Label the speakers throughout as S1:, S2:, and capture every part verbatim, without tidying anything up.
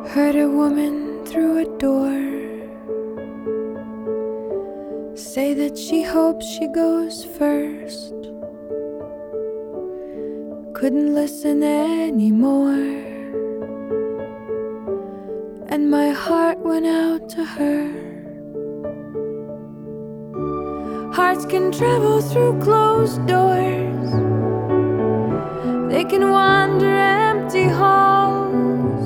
S1: Heard a woman through a door say that she hopes she goes first. Couldn't listen anymore, and my heart went out to her. Hearts can travel through closed doors, they can wander empty halls.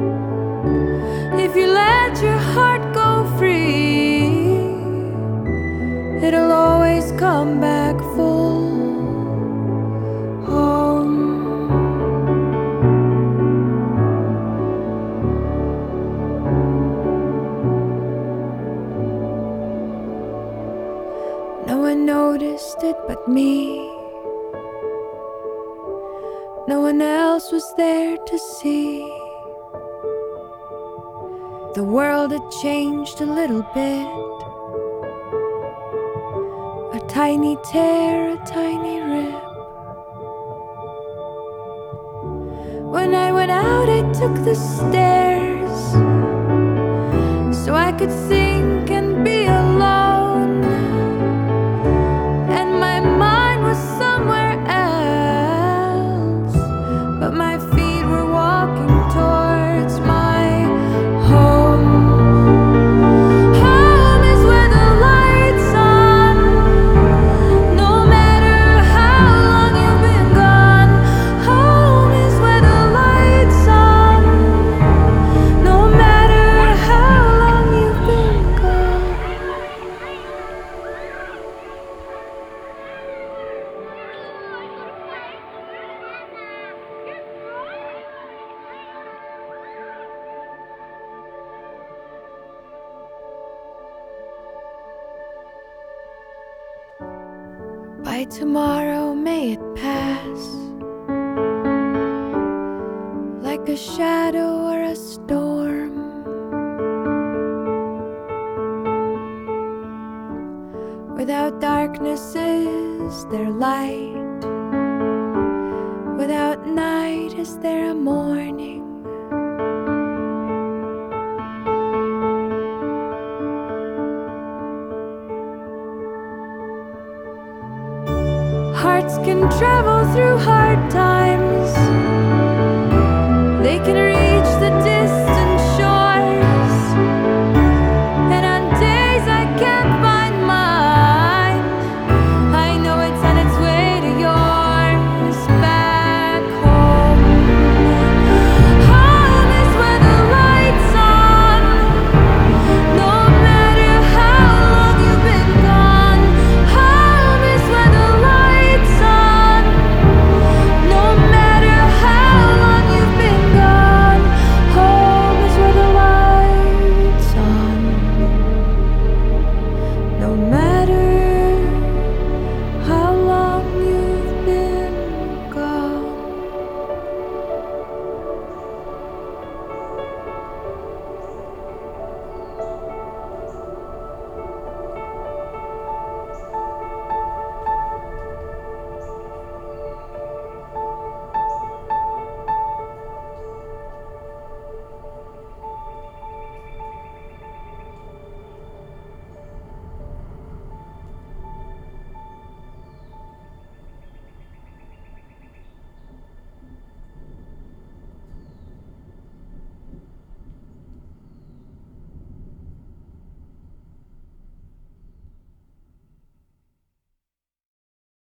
S1: If you let your heart go free, it'll always come back full home. No one noticed it but me. No one else was there to see. The world had changed a little bit. A tiny tear, a tiny rip. When I went out, I took the stairs so I could think and be alone. And my mind was somewhere else, but my feet were walking towards my home. Home is where the lights on, no matter how long you've been gone. Home is where the lights on, no matter how long you've been gone. By tomorrow may it pass like a shadow or a storm. Without darkness is there light, without night is there a morning. Hearts can travel through hard times, they can reach